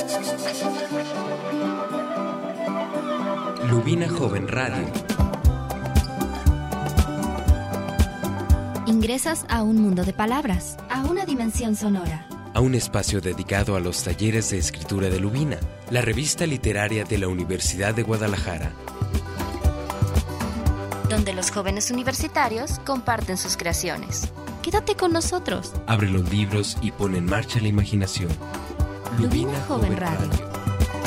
Lubina Joven Radio. Ingresas a un mundo de palabras, a una dimensión sonora. A un espacio dedicado a los talleres de escritura de Lubina, la revista literaria de la Universidad de Guadalajara. Donde los jóvenes universitarios comparten sus creaciones. Quédate con nosotros. Abre los libros y pone en marcha la imaginación. Lubina Joven Radio.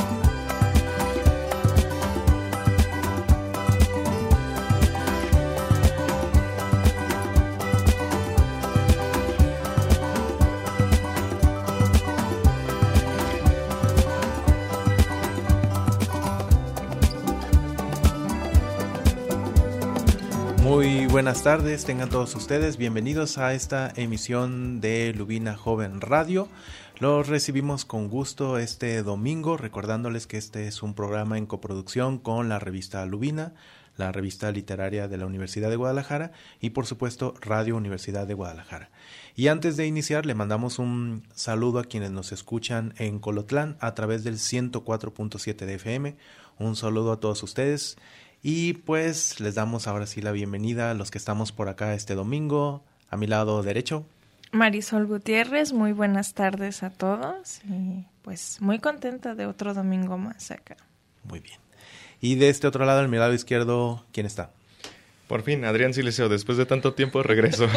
Muy buenas tardes, tengan todos ustedes bienvenidos a esta emisión de Lubina Joven Radio. Los recibimos con gusto este domingo, recordándoles que este es un programa en coproducción con la revista Lubina, la revista literaria de la Universidad de Guadalajara y por supuesto Radio Universidad de Guadalajara. Y antes de iniciar le mandamos un saludo a quienes nos escuchan en Colotlán a través del 104.7 de FM, un saludo a todos ustedes. Y pues les damos ahora sí la bienvenida a los que estamos por acá este domingo. A mi lado derecho, Marisol Gutiérrez, muy buenas tardes a todos y pues muy contenta de otro domingo más acá. Muy bien. Y de este otro lado, a mi lado izquierdo, ¿quién está? Por fin, Adrián Sileceo, después de tanto tiempo regreso.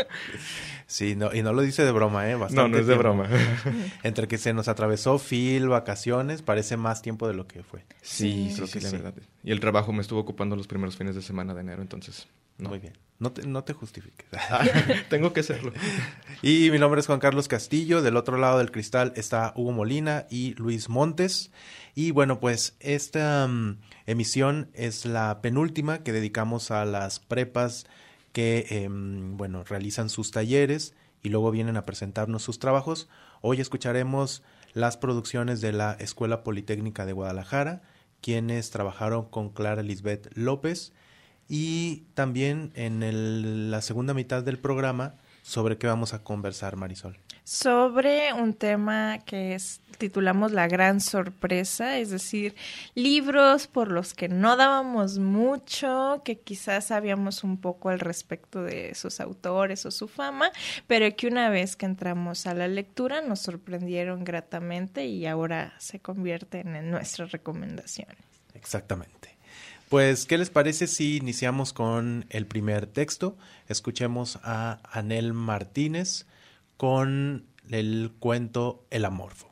Sí, no, y no lo dice de broma, No, no es de broma. Entre que se nos atravesó vacaciones, parece más tiempo de lo que fue. Sí, creo que la verdad. Y el trabajo me estuvo ocupando los primeros fines de semana de enero, entonces... No. Muy bien, no te justifiques. Tengo que hacerlo. Y mi nombre es Juan Carlos Castillo, del otro lado del cristal está Hugo Molina y Luis Montes. Y bueno, pues esta emisión es la penúltima que dedicamos a las prepas que realizan sus talleres y luego vienen a presentarnos sus trabajos. Hoy escucharemos las producciones de la Escuela Politécnica de Guadalajara, quienes trabajaron con Clara Lisbeth López, y también en la segunda mitad del programa, ¿sobre qué vamos a conversar, Marisol? Sobre un tema que titulamos La Gran Sorpresa, es decir, libros por los que no dábamos mucho, que quizás sabíamos un poco al respecto de sus autores o su fama, pero que una vez que entramos a la lectura nos sorprendieron gratamente y ahora se convierten en nuestras recomendaciones. Exactamente. Pues, ¿qué les parece si iniciamos con el primer texto? Escuchemos a Anel Martínez con el cuento El Amorfo.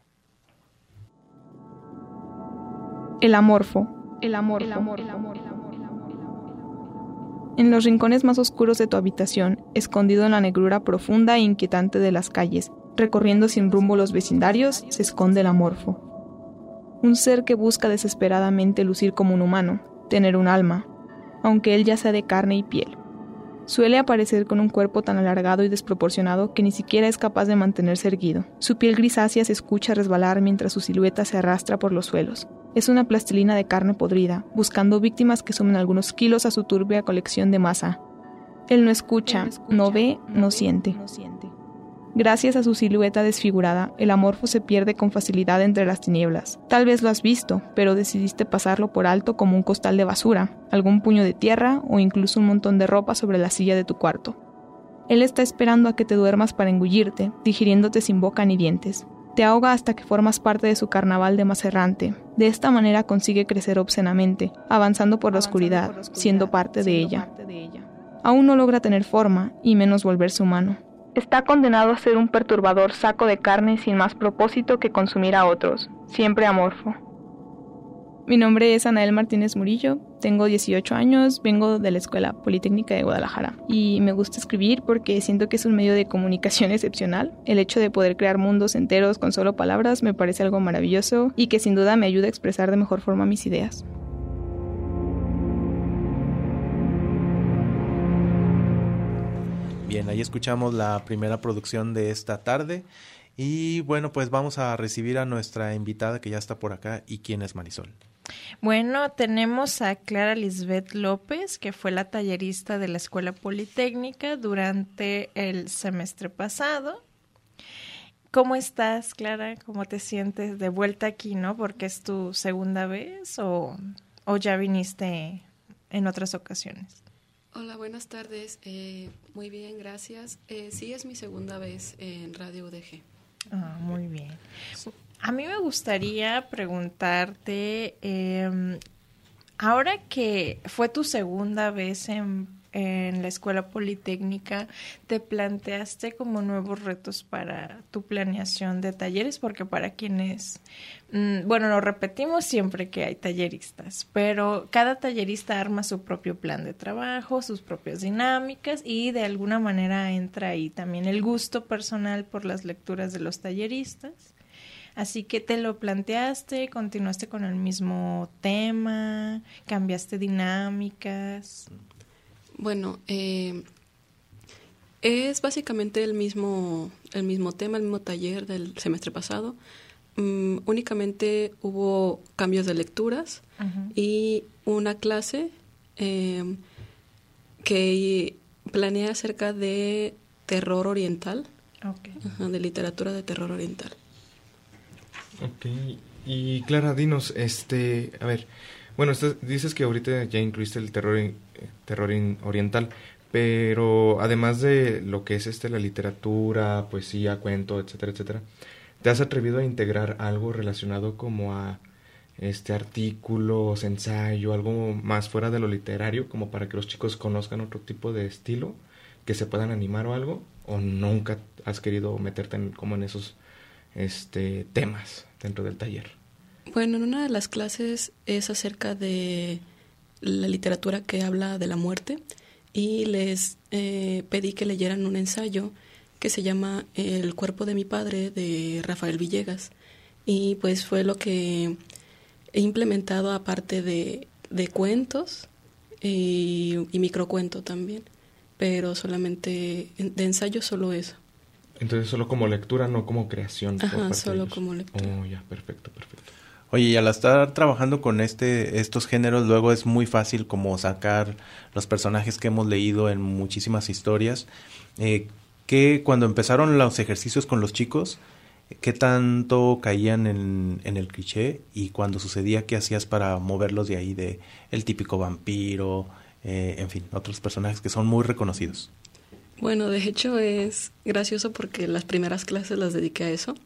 El Amorfo. El Amorfo. El Amorfo. En los rincones más oscuros de tu habitación, escondido en la negrura profunda e inquietante de las calles, recorriendo sin rumbo los vecindarios, se esconde el Amorfo. Un ser que busca desesperadamente lucir como un humano, tener un alma, aunque él ya sea de carne y piel. Suele aparecer con un cuerpo tan alargado y desproporcionado que ni siquiera es capaz de mantenerse erguido. Su piel grisácea se escucha resbalar mientras su silueta se arrastra por los suelos. Es una plastilina de carne podrida, buscando víctimas que sumen algunos kilos a su turbia colección de masa. Él no escucha, no ve, no siente. Gracias a su silueta desfigurada, el Amorfo se pierde con facilidad entre las tinieblas. Tal vez lo has visto, pero decidiste pasarlo por alto como un costal de basura, algún puño de tierra o incluso un montón de ropa sobre la silla de tu cuarto. Él está esperando a que te duermas para engullirte, digiriéndote sin boca ni dientes. Te ahoga hasta que formas parte de su carnaval de masa errante. De esta manera consigue crecer obscenamente, avanzando por la oscuridad, siendo parte de ella. Aún no logra tener forma, y menos volverse humano. Está condenado a ser un perturbador saco de carne sin más propósito que consumir a otros, siempre amorfo. Mi nombre es Anael Martínez Murillo, tengo 18 años, vengo de la Escuela Politécnica de Guadalajara y me gusta escribir porque siento que es un medio de comunicación excepcional. El hecho de poder crear mundos enteros con solo palabras me parece algo maravilloso y que sin duda me ayuda a expresar de mejor forma mis ideas. Bien, ahí escuchamos la primera producción de esta tarde y bueno, pues vamos a recibir a nuestra invitada que ya está por acá. ¿Y quién es Marisol? Bueno, tenemos a Clara Lisbeth López, que fue la tallerista de la Escuela Politécnica durante el semestre pasado. ¿Cómo estás, Clara? ¿Cómo te sientes de vuelta aquí, no? Porque es tu segunda vez o ya viniste en otras ocasiones. Hola, buenas tardes. Muy bien, gracias. Sí, es mi segunda vez en Radio UDG. Ah, muy bien. A mí me gustaría preguntarte, ahora que fue tu segunda vez en la Escuela Politécnica, ¿te planteaste como nuevos retos para tu planeación de talleres? Porque para quienes, bueno, lo repetimos siempre que hay talleristas, pero cada tallerista arma su propio plan de trabajo, sus propias dinámicas y de alguna manera entra ahí también el gusto personal por las lecturas de los talleristas. Así que te lo planteaste, continuaste con el mismo tema, cambiaste dinámicas. Bueno, es básicamente el mismo tema, el mismo taller del semestre pasado. Únicamente hubo cambios de lecturas y una clase que planeé acerca de terror oriental, de literatura de terror oriental. Ok, y Clara, dinos, a ver, bueno, dices que ahorita ya incluiste el terror oriental, pero además de lo que es la literatura, poesía, cuento, etcétera, etcétera, ¿te has atrevido a integrar algo relacionado como a artículos, ensayo, algo más fuera de lo literario, como para que los chicos conozcan otro tipo de estilo, que se puedan animar o algo? ¿O nunca has querido meterte como en esos temas dentro del taller? Bueno, en una de las clases es acerca de la literatura que habla de la muerte y les pedí que leyeran un ensayo que se llama El cuerpo de mi padre, de Rafael Villegas, y pues fue lo que he implementado aparte de cuentos y microcuento también, pero solamente de ensayo solo eso. Entonces solo como lectura, no como creación. Ajá, solo como lectura. Oh, ya, perfecto. Oye, y al estar trabajando con estos géneros, luego es muy fácil como sacar los personajes que hemos leído en muchísimas historias. Que cuando empezaron los ejercicios con los chicos, ¿qué tanto caían en el cliché? Y cuando sucedía, ¿qué hacías para moverlos de ahí, de el típico vampiro, en fin, otros personajes que son muy reconocidos? Bueno, de hecho es gracioso porque las primeras clases las dediqué a eso,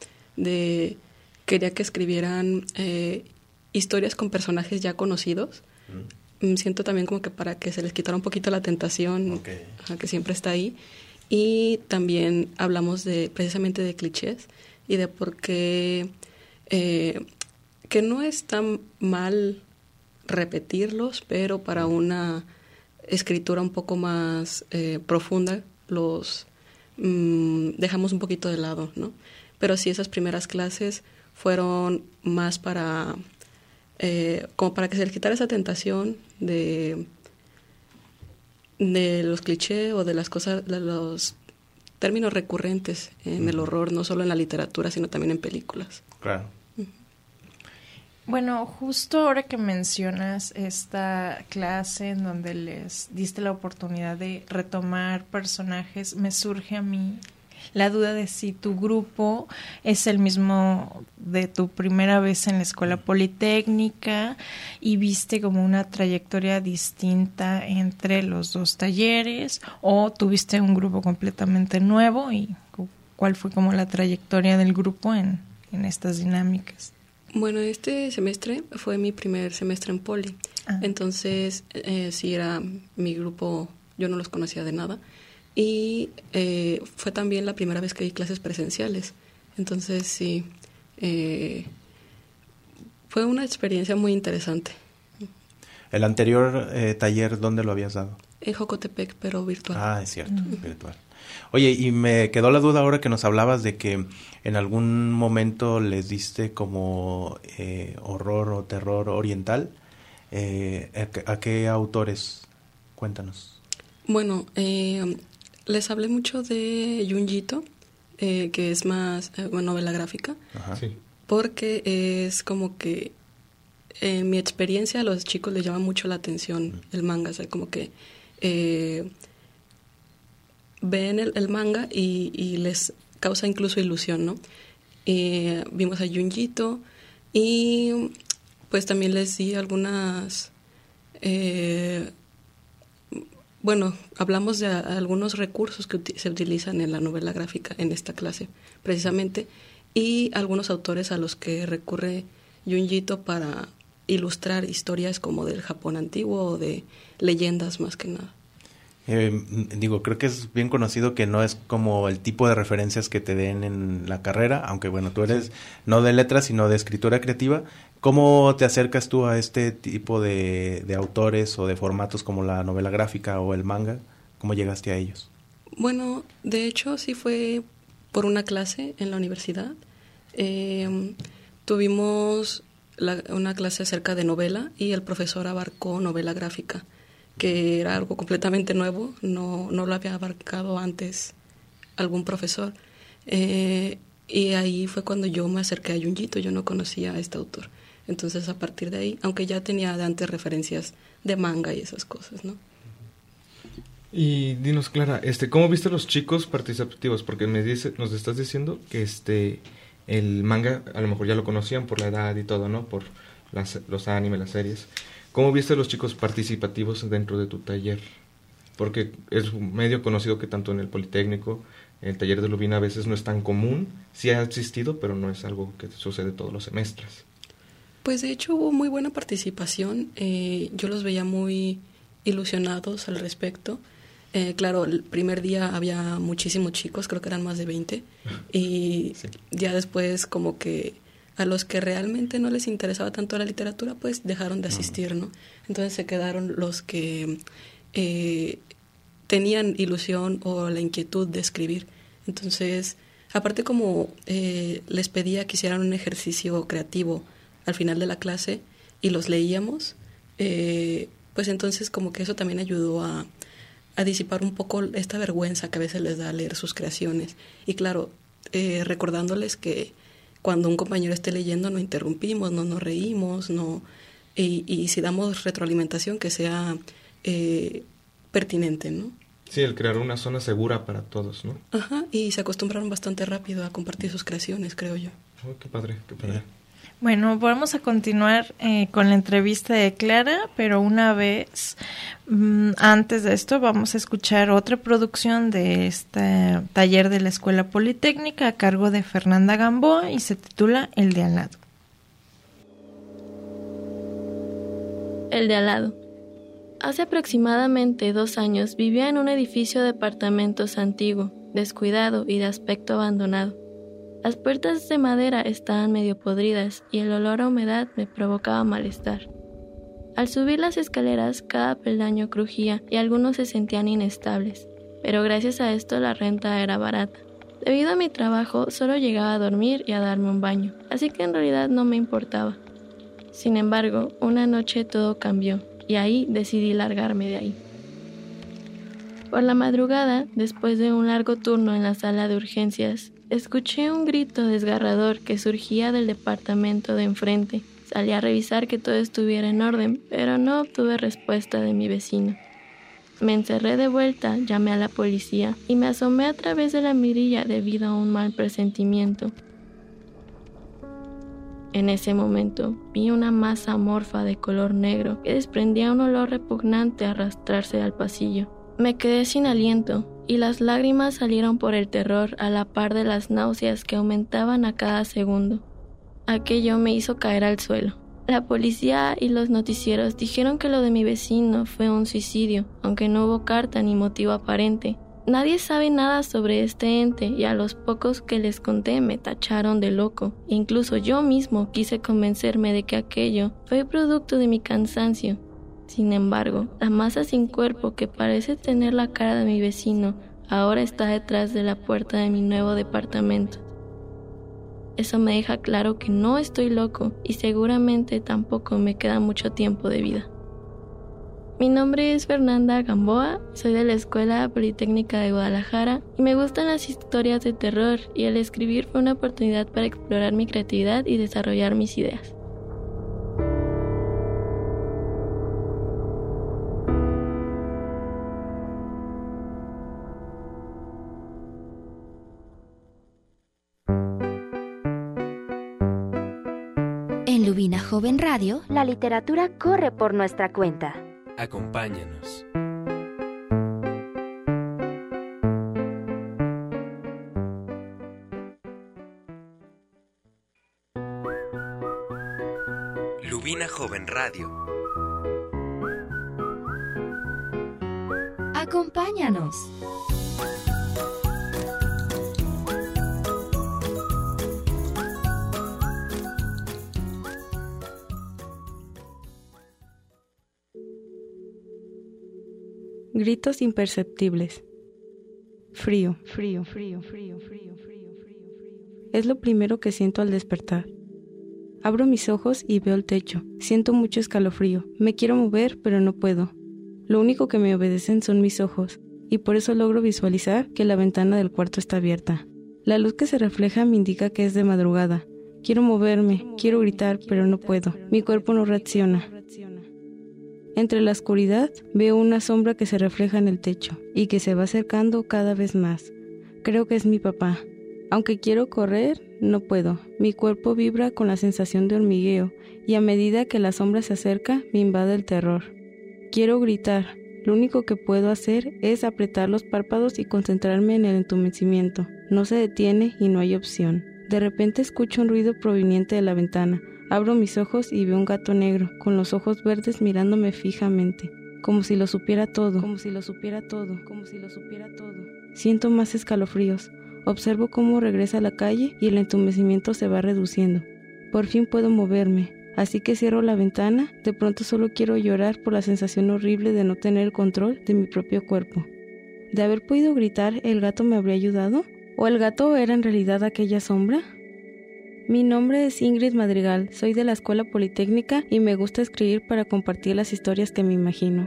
quería que escribieran historias con personajes ya conocidos. Siento también como que para que se les quitara un poquito la tentación, que siempre está ahí. Y también hablamos precisamente de clichés y de por qué que no es tan mal repetirlos, pero para una escritura un poco más profunda los dejamos un poquito de lado, ¿no? Pero sí, esas primeras clases fueron más para como para que se les quitara esa tentación de los clichés o de las cosas, de los términos recurrentes en el horror, no solo en la literatura, sino también en películas. Claro. Bueno, justo ahora que mencionas esta clase en donde les diste la oportunidad de retomar personajes, me surge a mí la duda de si tu grupo es el mismo de tu primera vez en la Escuela Politécnica y viste como una trayectoria distinta entre los dos talleres, o tuviste un grupo completamente nuevo y cuál fue como la trayectoria del grupo en estas dinámicas. Bueno, este semestre fue mi primer semestre en Poli, entonces sí era mi grupo, yo no los conocía de nada. Y fue también la primera vez que di clases presenciales. Entonces, sí, fue una experiencia muy interesante. ¿El anterior taller dónde lo habías dado? En Jocotepec, pero virtual. Ah, es cierto, virtual. Oye, y me quedó la duda ahora que nos hablabas de que en algún momento les diste como horror o terror oriental. ¿A qué autores? Cuéntanos. Bueno, les hablé mucho de Junjito, que es más novela gráfica. Ajá. Sí. Porque es como que en mi experiencia a los chicos les llama mucho la atención el manga, o sea, como que ven el manga y les causa incluso ilusión, ¿no? Vimos a Junjito y pues también les di algunas... hablamos de algunos recursos que se utilizan en la novela gráfica en esta clase, precisamente, y algunos autores a los que recurre Junjito para ilustrar historias como del Japón antiguo o de leyendas más que nada. Creo que es bien conocido que no es como el tipo de referencias que te den en la carrera, aunque bueno, tú eres no de letras, sino de escritura creativa. ¿Cómo te acercas tú a este tipo de autores o de formatos como la novela gráfica o el manga? ¿Cómo llegaste a ellos? Bueno, de hecho sí fue por una clase en la universidad. Tuvimos una clase acerca de novela y el profesor abarcó novela gráfica, que era algo completamente nuevo, no lo había abarcado antes algún profesor. Y ahí fue cuando yo me acerqué a Junjito, yo no conocía a este autor. Entonces, a partir de ahí, aunque ya tenía de antes referencias de manga y esas cosas, ¿no? Y dinos, Clara, ¿cómo viste a los chicos participativos? Porque nos estás diciendo que el manga a lo mejor ya lo conocían por la edad y todo, ¿no? Por los animes, las series. ¿Cómo viste a los chicos participativos dentro de tu taller? Porque es medio conocido que tanto en el Politécnico, el taller de Lubina a veces no es tan común. Sí ha existido, pero no es algo que sucede todos los semestres. Pues de hecho hubo muy buena participación. Yo los veía muy ilusionados al respecto. Claro, el primer día había muchísimos chicos, creo que eran más de 20. Y sí, ya después como que a los que realmente no les interesaba tanto la literatura, pues dejaron de asistir, ¿no? Entonces se quedaron los que tenían ilusión o la inquietud de escribir. Entonces, aparte como les pedía que hicieran un ejercicio creativo al final de la clase y los leíamos, pues entonces como que eso también ayudó a disipar un poco esta vergüenza que a veces les da leer sus creaciones. Y claro, recordándoles que cuando un compañero esté leyendo no interrumpimos, no nos reímos, y si damos retroalimentación que sea pertinente, ¿no? Sí, el crear una zona segura para todos, ¿no? Ajá, y se acostumbraron bastante rápido a compartir sus creaciones, creo yo. Oh, qué padre, qué padre. Bueno, vamos a continuar con la entrevista de Clara, pero una vez antes de esto vamos a escuchar otra producción de este taller de la Escuela Politécnica a cargo de Fernanda Gamboa y se titula El de al lado. El de al lado. Hace aproximadamente 2 años vivía en un edificio de departamentos antiguo, descuidado y de aspecto abandonado. Las puertas de madera estaban medio podridas y el olor a humedad me provocaba malestar. Al subir las escaleras, cada peldaño crujía y algunos se sentían inestables, pero gracias a esto la renta era barata. Debido a mi trabajo, solo llegaba a dormir y a darme un baño, así que en realidad no me importaba. Sin embargo, una noche todo cambió y ahí decidí largarme de ahí. Por la madrugada, después de un largo turno en la sala de urgencias, escuché un grito desgarrador que surgía del departamento de enfrente. Salí a revisar que todo estuviera en orden, pero no obtuve respuesta de mi vecino. Me encerré de vuelta, llamé a la policía y me asomé a través de la mirilla debido a un mal presentimiento. En ese momento vi una masa amorfa de color negro que desprendía un olor repugnante arrastrarse al pasillo. Me quedé sin aliento y las lágrimas salieron por el terror a la par de las náuseas que aumentaban a cada segundo. Aquello me hizo caer al suelo. La policía y los noticieros dijeron que lo de mi vecino fue un suicidio, aunque no hubo carta ni motivo aparente. Nadie sabe nada sobre este ente y a los pocos que les conté me tacharon de loco. Incluso yo mismo quise convencerme de que aquello fue producto de mi cansancio. Sin embargo, la masa sin cuerpo que parece tener la cara de mi vecino ahora está detrás de la puerta de mi nuevo departamento. Eso me deja claro que no estoy loco y seguramente tampoco me queda mucho tiempo de vida. Mi nombre es Fernanda Gamboa, soy de la Escuela Politécnica de Guadalajara y me gustan las historias de terror y el escribir fue una oportunidad para explorar mi creatividad y desarrollar mis ideas. En Lubina Joven Radio, la literatura corre por nuestra cuenta. Acompáñanos. Lubina Joven Radio. Acompáñanos. Gritos imperceptibles. Frío, frío, frío, frío, frío, frío. Es lo primero que siento al despertar. Abro mis ojos y veo el techo. Siento mucho escalofrío. Me quiero mover, pero no puedo. Lo único que me obedecen son mis ojos, y por eso logro visualizar que la ventana del cuarto está abierta. La luz que se refleja me indica que es de madrugada. Quiero moverme, quiero gritar, pero no puedo. Mi cuerpo no reacciona. Entre la oscuridad veo una sombra que se refleja en el techo y que se va acercando cada vez más. Creo que es mi papá. Aunque quiero correr, no puedo. Mi cuerpo vibra con la sensación de hormigueo y a medida que la sombra se acerca me invade el terror. Quiero gritar. Lo único que puedo hacer es apretar los párpados y concentrarme en el entumecimiento. No se detiene y no hay opción. De repente escucho un ruido proveniente de la ventana. Abro mis ojos y veo un gato negro, con los ojos verdes mirándome fijamente, como si lo supiera todo, como si lo supiera todo, como si lo supiera todo. Siento más escalofríos. Observo cómo regresa a la calle y el entumecimiento se va reduciendo. Por fin puedo moverme, así que cierro la ventana. De pronto solo quiero llorar por la sensación horrible de no tener el control de mi propio cuerpo. ¿De haber podido gritar, el gato me habría ayudado? ¿O el gato era en realidad aquella sombra? Mi nombre es Ingrid Madrigal, soy de la Escuela Politécnica y me gusta escribir para compartir las historias que me imagino.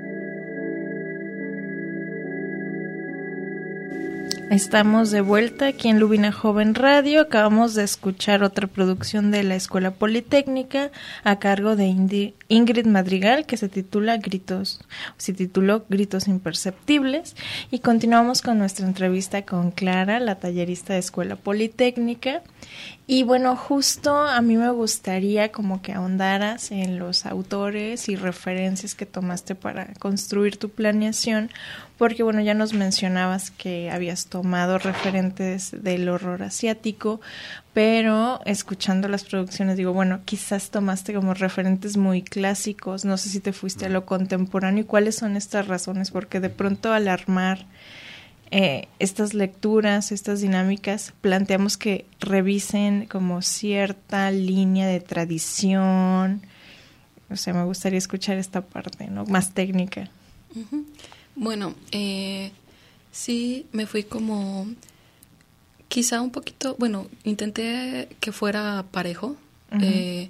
Estamos de vuelta aquí en Lubina Joven Radio. Acabamos de escuchar otra producción de la Escuela Politécnica a cargo de Ingrid Madrigal, que se tituló Gritos Imperceptibles. Y continuamos con nuestra entrevista con Clara, la tallerista de Escuela Politécnica. Y bueno, justo a mí me gustaría como que ahondaras en los autores y referencias que tomaste para construir tu planeación, porque bueno, ya nos mencionabas que habías tomado referentes del horror asiático, pero escuchando las producciones digo, bueno, quizás tomaste como referentes muy clásicos, no sé si te fuiste a lo contemporáneo y cuáles son estas razones, porque de pronto al armar estas lecturas, estas dinámicas, planteamos que revisen como cierta línea de tradición. O sea, me gustaría escuchar esta parte, ¿no? Más técnica. Uh-huh. Bueno, sí me fui como quizá un poquito, bueno, intenté que fuera parejo. Uh-huh.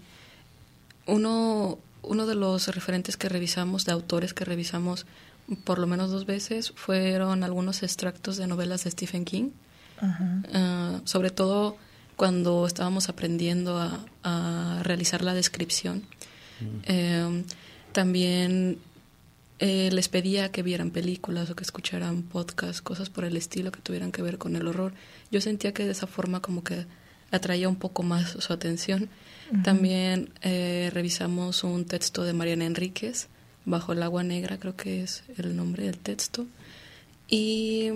Uno de los referentes que revisamos, de autores que revisamos por lo menos 2 veces, fueron algunos extractos de novelas de Stephen King. Uh-huh. Sobre todo cuando estábamos aprendiendo a realizar la descripción. Uh-huh. También les pedía que vieran películas o que escucharan podcasts, cosas por el estilo que tuvieran que ver con el horror. Yo sentía que de esa forma como que atraía un poco más su atención. Uh-huh. También revisamos un texto de Mariana Enríquez, Bajo el agua negra, creo que es el nombre del texto. Y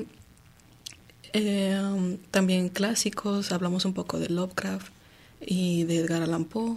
también clásicos, hablamos un poco de Lovecraft y de Edgar Allan Poe.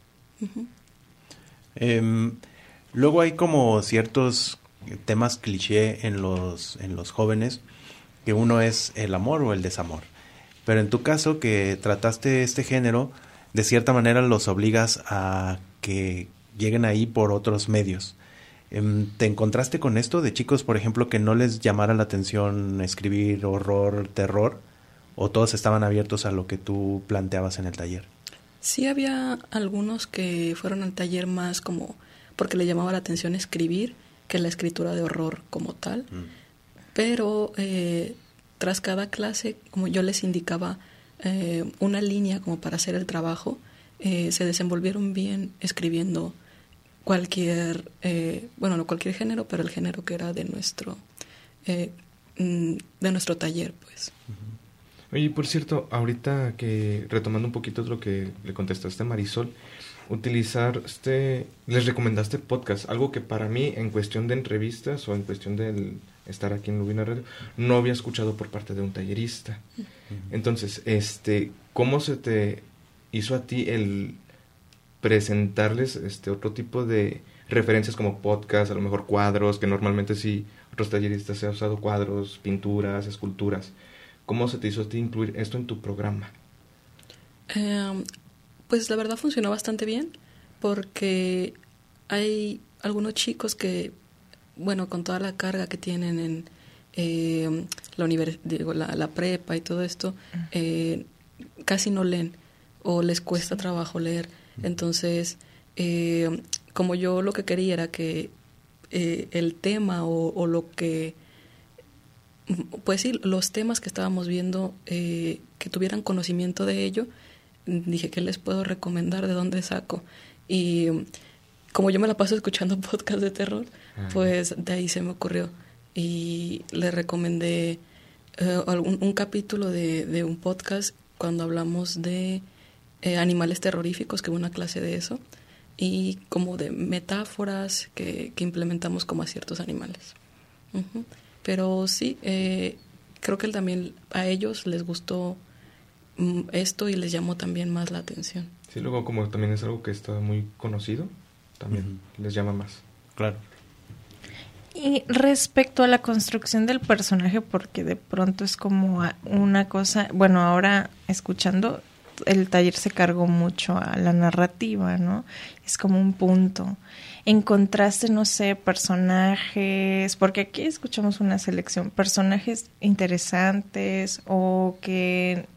Uh-huh. Luego hay como ciertos temas cliché en los jóvenes, que uno es el amor o el desamor. Pero en tu caso, que trataste este género, de cierta manera los obligas a que lleguen ahí por otros medios. ¿Te encontraste con esto de chicos, por ejemplo, que no les llamara la atención escribir horror, terror, o todos estaban abiertos a lo que tú planteabas en el taller? Sí, había algunos que fueron al taller más como porque le llamaba la atención escribir que la escritura de horror como tal. Pero tras cada clase, como yo les indicaba una línea como para hacer el trabajo, se desenvolvieron bien escribiendo cualquier, bueno, no cualquier género, pero el género que era de nuestro taller, pues. Oye, por cierto, ahorita que retomando un poquito lo que le contestaste a Marisol, les recomendaste podcast, algo que para mí en cuestión de entrevistas o en cuestión de estar aquí en Lubina Radio no había escuchado por parte de un tallerista. Entonces, ¿cómo se te hizo a ti el presentarles otro tipo de referencias como podcast, a lo mejor cuadros, que normalmente sí otros talleristas se han usado cuadros, pinturas, esculturas? ¿Cómo se te hizo a ti incluir esto en tu programa? Pues la verdad funcionó bastante bien, porque hay algunos chicos que, bueno, con toda la carga que tienen en la prepa y todo esto, casi no leen o les cuesta trabajo leer. Entonces, como yo lo que quería era que el tema o lo que... Pues sí, los temas que estábamos viendo, que tuvieran conocimiento de ello, dije, ¿qué les puedo recomendar? ¿De dónde saco? Y como yo me la paso escuchando podcasts de terror, pues de ahí se me ocurrió. Y le recomendé un capítulo de un podcast cuando hablamos de animales terroríficos, que hubo una clase de eso, y como de metáforas que implementamos como a ciertos animales. Pero sí, creo que también a ellos les gustó esto y les llamó también más la atención. Sí, luego como también es algo que está muy conocido, también les llama más. Claro. Y respecto a la construcción del personaje, porque de pronto es como una cosa, bueno, ahora escuchando, el taller se cargó mucho a la narrativa, ¿no? Es como un punto. Encontraste, no sé, personajes, porque aquí escuchamos una selección, personajes interesantes o que,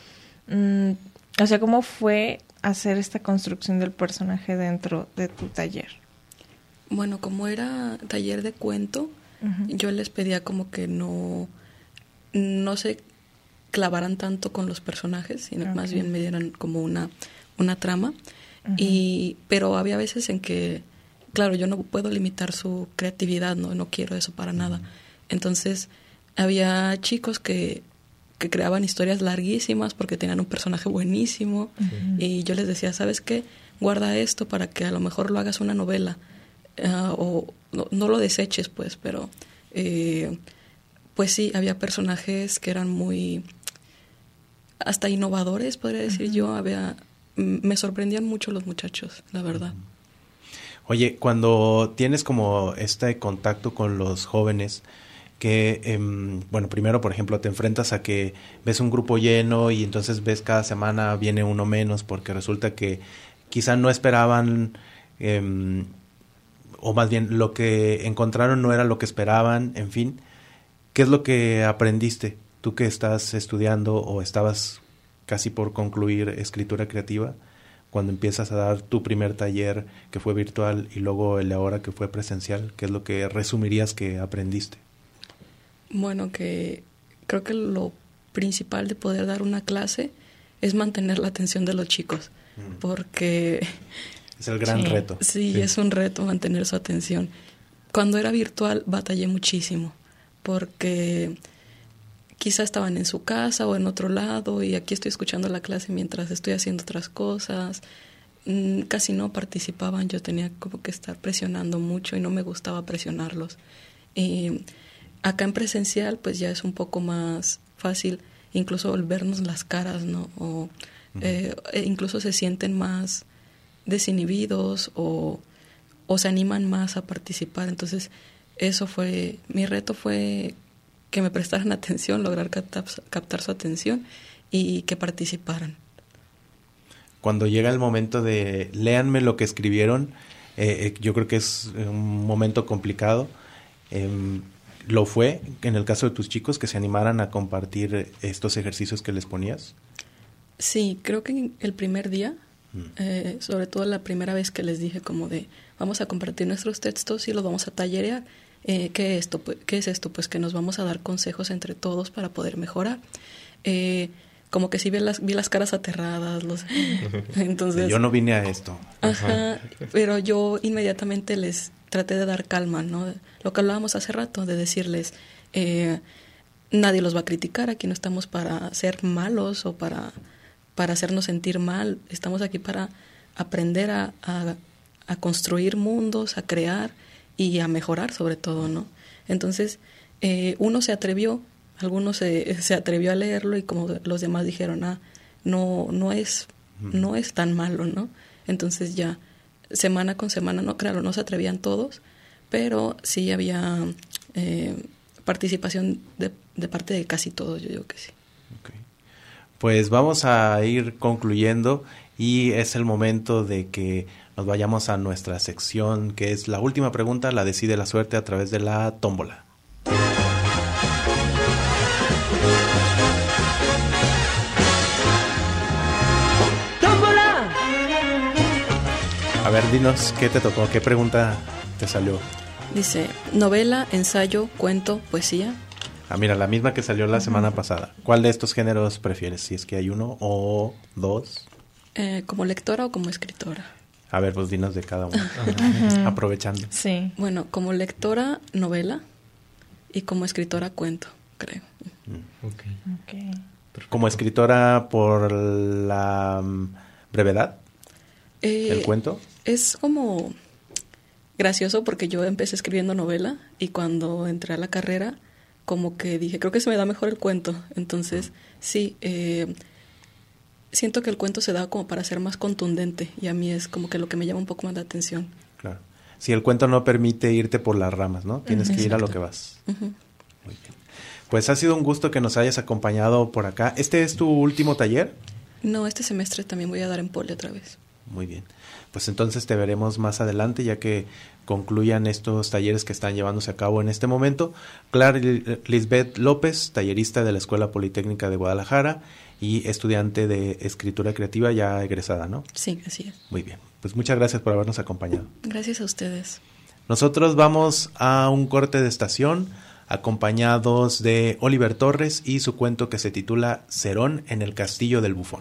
o sea, ¿cómo fue hacer esta construcción del personaje dentro de tu taller? Bueno, como era taller de cuento, yo les pedía como que no se clavaran tanto con los personajes, sino más bien me dieran como una trama. Pero había veces en que, claro, yo no puedo limitar su creatividad, no quiero eso para nada. Entonces, había chicos que creaban historias larguísimas porque tenían un personaje buenísimo, y yo les decía, ¿sabes qué? Guarda esto para que a lo mejor lo hagas una novela, o no lo deseches, pues, pero pues sí, había personajes que eran muy hasta innovadores, podría decir yo. Me sorprendían mucho los muchachos, la verdad. Oye, cuando tienes como este contacto con los jóvenes, que, bueno, primero, por ejemplo, te enfrentas a que ves un grupo lleno y entonces ves cada semana viene uno menos porque resulta que quizá no esperaban, o más bien lo que encontraron no era lo que esperaban, en fin. ¿Qué es lo que aprendiste? Tú que estás estudiando o estabas casi por concluir escritura creativa, cuando empiezas a dar tu primer taller que fue virtual y luego el de ahora que fue presencial, ¿qué es lo que resumirías que aprendiste? Bueno, que creo que lo principal de poder dar una clase es mantener la atención de los chicos, porque... Es el gran reto. Sí, es un reto mantener su atención. Cuando era virtual batallé muchísimo, porque quizá estaban en su casa o en otro lado y aquí estoy escuchando la clase mientras estoy haciendo otras cosas. Casi no participaban, yo tenía como que estar presionando mucho y no me gustaba presionarlos. Acá en presencial pues ya es un poco más fácil incluso vernos las caras, ¿no? O incluso se sienten más desinhibidos o se animan más a participar. Entonces eso fue, mi reto fue que me prestaran atención, lograr captar su atención y que participaran. Cuando llega el momento de léanme lo que escribieron, yo creo que es un momento complicado. ¿Lo fue en el caso de tus chicos que se animaran a compartir estos ejercicios que les ponías? Sí, creo que el primer día, sobre todo la primera vez que les dije como de vamos a compartir nuestros textos y los vamos a tallerear. ¿Qué es esto? Pues que nos vamos a dar consejos entre todos para poder mejorar. Como que sí vi las caras aterradas. Entonces, yo no vine a esto. Ajá, pero yo inmediatamente les traté de dar calma, ¿no? Lo que hablábamos hace rato, de decirles, nadie los va a criticar, aquí no estamos para ser malos o para hacernos sentir mal, estamos aquí para aprender a construir mundos, a crear y a mejorar sobre todo, ¿no? Entonces, uno se atrevió, algunos se atrevió a leerlo y como los demás dijeron, no es tan malo, ¿no? Entonces ya, semana con semana, no, claro, no se atrevían todos, pero sí había participación de parte de casi todos, yo digo que sí. Okay. Pues vamos a ir concluyendo y es el momento de que nos vayamos a nuestra sección, que es la última pregunta, la decide la suerte a través de la tómbola. ¡Tómbola! A ver, dinos, ¿qué te tocó? ¿Qué pregunta te salió? Dice, novela, ensayo, cuento, poesía. Mira, la misma que salió la semana pasada. ¿Cuál de estos géneros prefieres? Si es que hay uno o dos. ¿Como lectora o como escritora? A ver, pues dinos de cada uno. Aprovechando. Sí. Bueno, como lectora, novela, y como escritora, cuento, creo. Okay. ¿Como escritora por la brevedad? ¿El cuento? Es como gracioso porque yo empecé escribiendo novela y cuando entré a la carrera como que dije, creo que se me da mejor el cuento. Entonces, sí, siento que el cuento se da como para ser más contundente y a mí es como que lo que me llama un poco más la atención. Claro. Si el cuento no permite irte por las ramas, ¿no? Tienes que ir a lo que vas. Muy bien. Pues ha sido un gusto que nos hayas acompañado por acá. ¿Este es tu último taller? No, este semestre también voy a dar en Poli otra vez. Muy bien. Pues entonces te veremos más adelante ya que concluyan estos talleres que están llevándose a cabo en este momento. Clara Lisbeth López, tallerista de la Escuela Politécnica de Guadalajara y estudiante de escritura creativa ya egresada, ¿no? Sí, así es. Muy bien. Pues muchas gracias por habernos acompañado. Gracias a ustedes. Nosotros vamos a un corte de estación acompañados de Oliver Torres y su cuento que se titula Cerón en el Castillo del Bufón.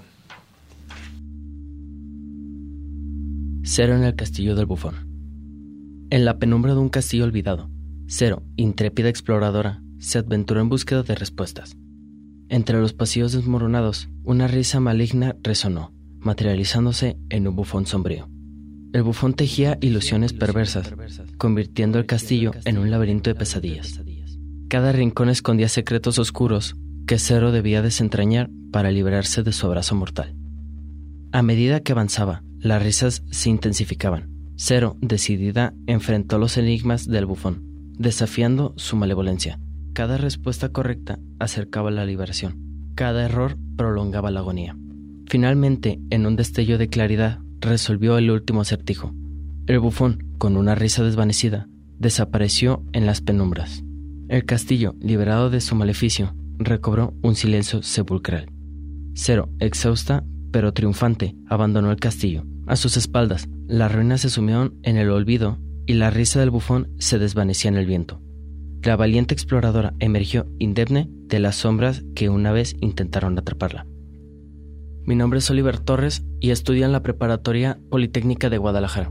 Cero en el Castillo del Bufón. En la penumbra de un castillo olvidado, Cero, intrépida exploradora, se aventuró en búsqueda de respuestas. Entre los pasillos desmoronados, una risa maligna resonó, materializándose en un bufón sombrío. El bufón tejía ilusiones perversas, convirtiendo el castillo en un laberinto de pesadillas. Cada rincón escondía secretos oscuros que Cero debía desentrañar para librarse de su abrazo mortal. A medida que avanzaba, las risas se intensificaban. Cero, decidida, enfrentó los enigmas del bufón, desafiando su malevolencia. Cada respuesta correcta acercaba la liberación. Cada error prolongaba la agonía. Finalmente, en un destello de claridad, resolvió el último acertijo. El bufón, con una risa desvanecida, desapareció en las penumbras. El castillo, liberado de su maleficio, recobró un silencio sepulcral. Cero, exhausta pero triunfante, abandonó el castillo. A sus espaldas, las ruinas se sumieron en el olvido y la risa del bufón se desvanecía en el viento. La valiente exploradora emergió indemne de las sombras que una vez intentaron atraparla. Mi nombre es Oliver Torres y estudio en la Preparatoria Politécnica de Guadalajara.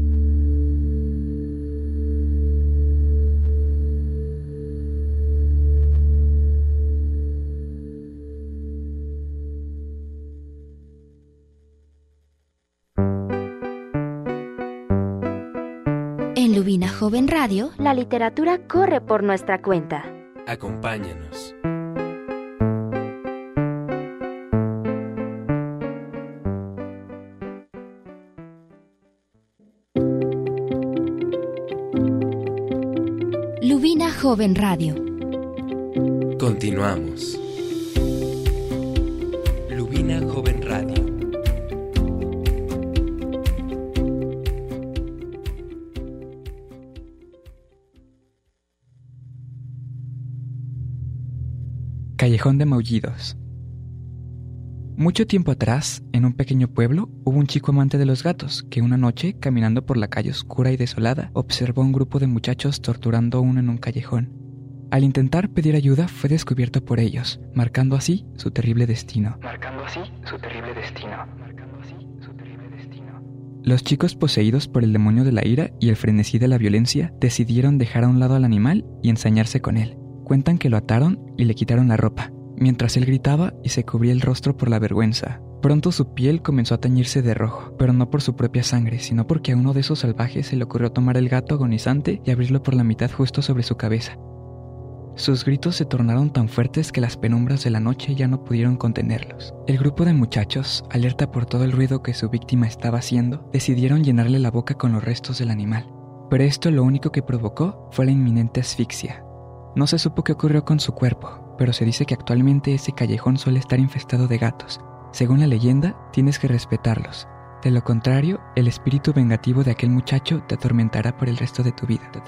En Lubina Joven Radio, la literatura corre por nuestra cuenta. Acompáñanos. Lubina Joven Radio. Continuamos. Lubina Joven Radio. Callejón de Maullidos. Mucho tiempo atrás, en un pequeño pueblo, hubo un chico amante de los gatos que una noche, caminando por la calle oscura y desolada, observó a un grupo de muchachos torturando a uno en un callejón. Al intentar pedir ayuda, fue descubierto por ellos, marcando así su terrible destino. Los chicos, poseídos por el demonio de la ira y el frenesí de la violencia, decidieron dejar a un lado al animal y ensañarse con él. Cuentan que lo ataron y le quitaron la ropa, mientras él gritaba y se cubría el rostro por la vergüenza. Pronto su piel comenzó a teñirse de rojo, pero no por su propia sangre, sino porque a uno de esos salvajes se le ocurrió tomar el gato agonizante y abrirlo por la mitad justo sobre su cabeza. Sus gritos se tornaron tan fuertes que las penumbras de la noche ya no pudieron contenerlos. El grupo de muchachos, alerta por todo el ruido que su víctima estaba haciendo, decidieron llenarle la boca con los restos del animal. Pero esto lo único que provocó fue la inminente asfixia. No se supo qué ocurrió con su cuerpo, pero se dice que actualmente ese callejón suele estar infestado de gatos. Según la leyenda, tienes que respetarlos. De lo contrario, el espíritu vengativo de aquel muchacho te atormentará por el resto de tu vida.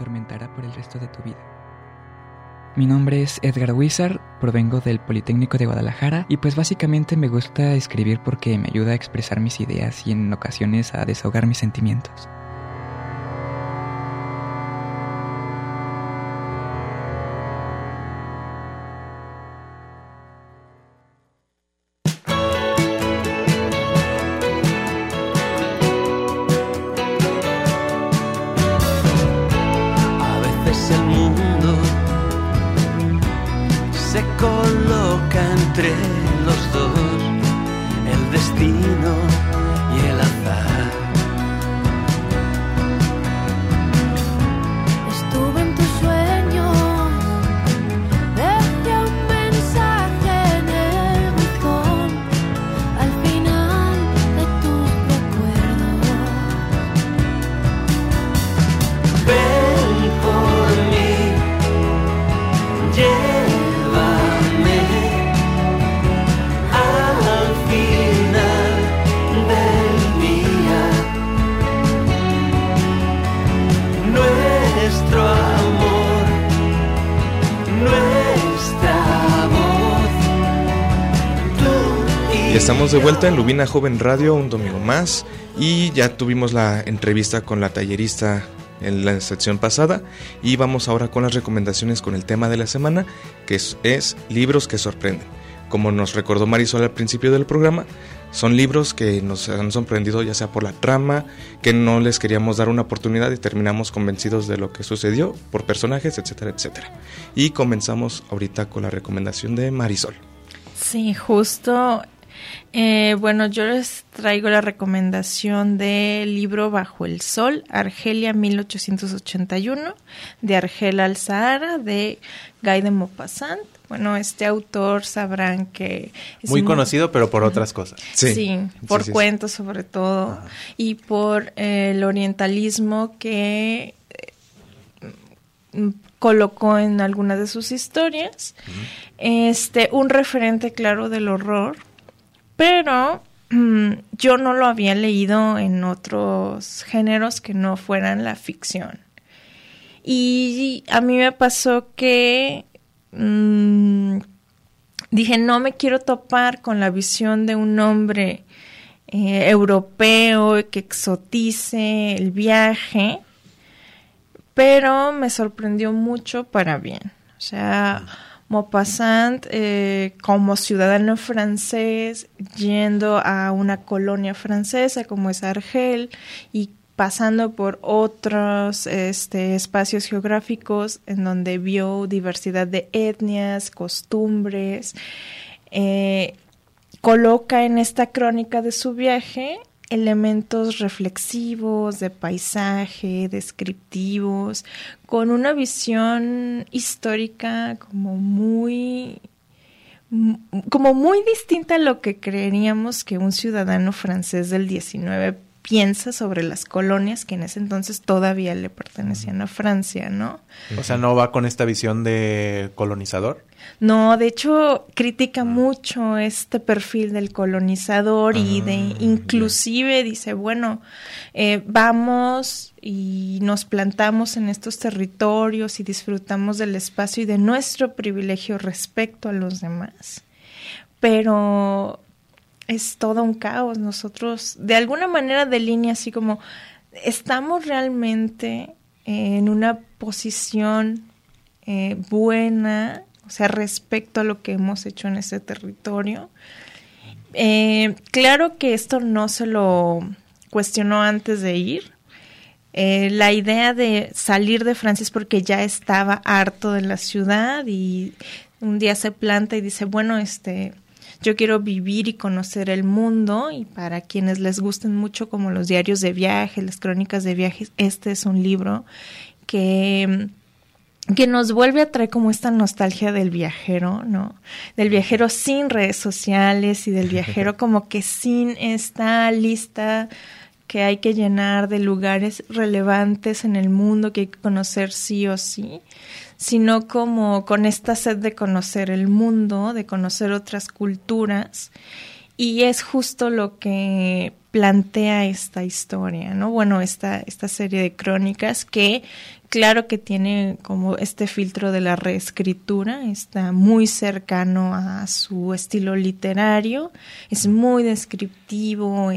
Mi nombre es Edgar Wizard, provengo del Politécnico de Guadalajara y pues básicamente me gusta escribir porque me ayuda a expresar mis ideas y en ocasiones a desahogar mis sentimientos. Entre los dos, el destino y el azar. Estuve en tus sueños, dejé un mensaje en el buzón, al final de tus recuerdos. Ven por mí, llévame. Nuestro amor, nuestra voz, tú y Y estamos de vuelta en Lubina Joven Radio un domingo más y ya tuvimos la entrevista con la tallerista en la sección pasada y vamos ahora con las recomendaciones con el tema de la semana, que es libros que sorprenden. Como nos recordó Marisol al principio del programa, son libros que nos han sorprendido ya sea por la trama, que no les queríamos dar una oportunidad y terminamos convencidos de lo que sucedió, por personajes, etcétera, etcétera. Y comenzamos ahorita con la recomendación de Marisol. Sí, justo. Bueno, yo les traigo la recomendación del libro Bajo el Sol, Argelia 1881, de Argel Alzahara, de Guy de Maupassant. Bueno, este autor sabrán que es muy conocido, pero por otras cosas. Sí, por cuentos sobre todo. Ajá. Y por el orientalismo que colocó en algunas de sus historias. Un referente claro del horror, pero yo no lo había leído en otros géneros que no fueran la ficción. Y a mí me pasó que dije, no me quiero topar con la visión de un hombre europeo que exotice el viaje, pero me sorprendió mucho para bien. O sea, Maupassant como ciudadano francés yendo a una colonia francesa como es Argel y pasando por otros espacios geográficos en donde vio diversidad de etnias, costumbres, coloca en esta crónica de su viaje elementos reflexivos, de paisaje, descriptivos, con una visión histórica como muy distinta a lo que creeríamos que un ciudadano francés del 19 piensa sobre las colonias que en ese entonces todavía le pertenecían a Francia, ¿no? O sea, ¿no va con esta visión de colonizador? No, de hecho, critica mucho este perfil del colonizador y inclusive dice, bueno, vamos y nos plantamos en estos territorios y disfrutamos del espacio y de nuestro privilegio respecto a los demás. Pero es todo un caos. Nosotros, de alguna manera, delinea así como, ¿estamos realmente en una posición buena, o sea, respecto a lo que hemos hecho en ese territorio? Claro que esto no se lo cuestionó antes de ir. la idea de salir de Francia es porque ya estaba harto de la ciudad y un día se planta y dice, bueno, yo quiero vivir y conocer el mundo, y para quienes les gusten mucho como los diarios de viaje, las crónicas de viajes, este es un libro que nos vuelve a traer como esta nostalgia del viajero, ¿no? Del viajero sin redes sociales y del viajero como que sin esta lista que hay que llenar de lugares relevantes en el mundo que hay que conocer sí o sí, sino como con esta sed de conocer el mundo, de conocer otras culturas, y es justo lo que plantea esta historia, ¿no? Bueno, esta serie de crónicas que claro que tiene como este filtro de la reescritura, está muy cercano a su estilo literario, es muy descriptivo,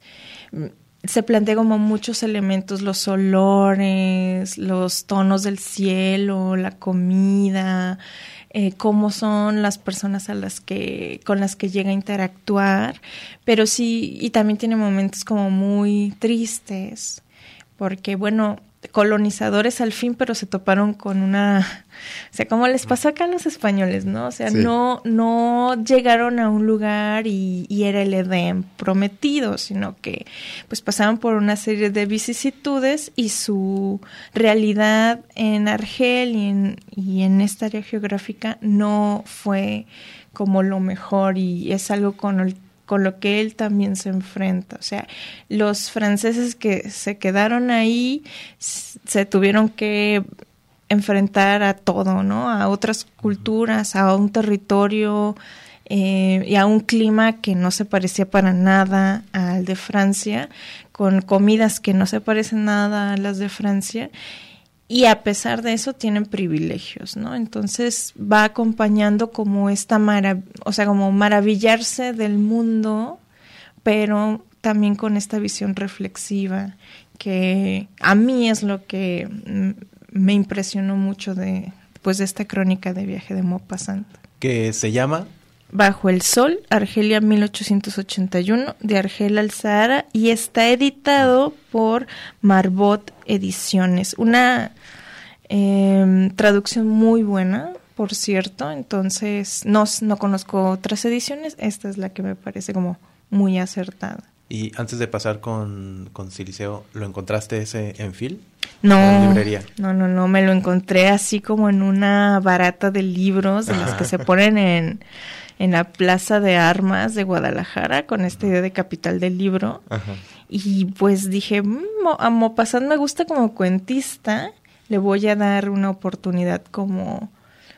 se plantea como muchos elementos, los olores, los tonos del cielo, la comida, cómo son las personas con las que llega a interactuar, pero sí, y también tiene momentos como muy tristes, porque bueno, colonizadores al fin, pero se toparon con o sea, como les pasó acá a los españoles, ¿no? O sea, sí. no llegaron a un lugar y era el Edén prometido, sino que pues pasaron por una serie de vicisitudes y su realidad en Argel y en esta área geográfica no fue como lo mejor, y es algo con lo que él también se enfrenta. O sea, los franceses que se quedaron ahí se tuvieron que enfrentar a todo, ¿no? A otras culturas, a un territorio y a un clima que no se parecía para nada al de Francia, con comidas que no se parecen nada a las de Francia. Y a pesar de eso tienen privilegios, ¿no? Entonces va acompañando como como maravillarse del mundo, pero también con esta visión reflexiva, que a mí es lo que me impresionó mucho de esta crónica de viaje de Maupassant. ¿Qué se llama? Bajo el Sol, Argelia 1881, de Argel al Sahara, y está editado por Marbot Ediciones. Una traducción muy buena, por cierto, entonces no conozco otras ediciones, esta es la que me parece como muy acertada. Y antes de pasar con Siliceo, ¿lo encontraste ese en Fil? No, ¿en librería? No, me lo encontré así como en una barata de libros, de las que se ponen en la Plaza de Armas de Guadalajara, con esta idea de capital del libro. Ajá. Y pues dije, a Maupassant me gusta como cuentista, le voy a dar una oportunidad como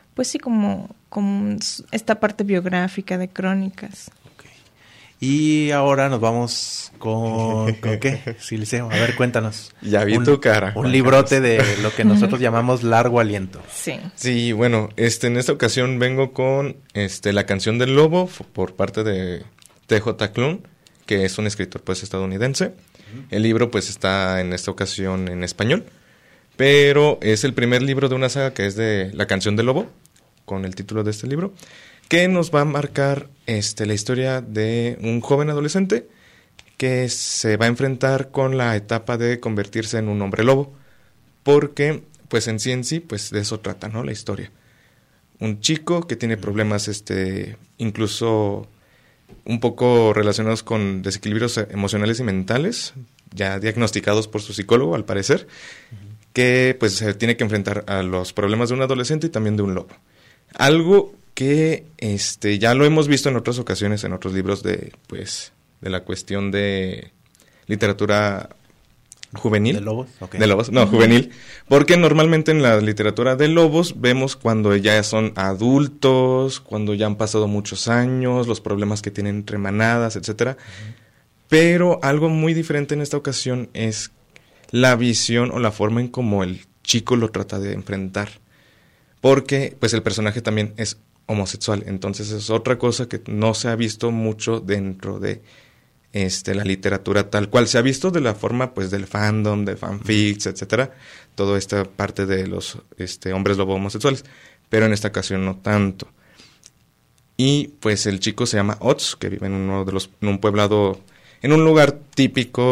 esta parte biográfica de crónicas. Okay. Y ahora nos vamos ¿con qué? Siliceo, a ver, cuéntanos. Ya vi tu cara. Un librote de lo que nosotros llamamos largo aliento. Sí. Sí, bueno, en esta ocasión vengo con La canción del lobo por parte de T.J. Klune, que es un escritor pues estadounidense. El libro pues está en esta ocasión en español, pero es el primer libro de una saga que es de La canción del lobo, con el título de este libro, que nos va a marcar la historia de un joven adolescente que se va a enfrentar con la etapa de convertirse en un hombre lobo, porque pues en sí pues de eso trata, ¿no? La historia. Un chico que tiene problemas incluso un poco relacionados con desequilibrios emocionales y mentales, ya diagnosticados por su psicólogo al parecer, que pues se tiene que enfrentar a los problemas de un adolescente y también de un lobo. Algo que ya lo hemos visto en otras ocasiones en otros libros de la cuestión de literatura juvenil. ¿De lobos? Okay. De lobos, no, juvenil. Porque normalmente en la literatura de lobos vemos cuando ya son adultos, cuando ya han pasado muchos años, los problemas que tienen entre manadas, etcétera. Pero algo muy diferente en esta ocasión es la visión o la forma en cómo el chico lo trata de enfrentar. Porque pues el personaje también es homosexual, entonces es otra cosa que no se ha visto mucho dentro de la literatura tal cual se ha visto de la forma pues del fandom, de fanfics, etcétera, toda esta parte de los hombres lobo homosexuales, pero en esta ocasión no tanto. Y pues el chico se llama Ots, que vive en un poblado, en un lugar típico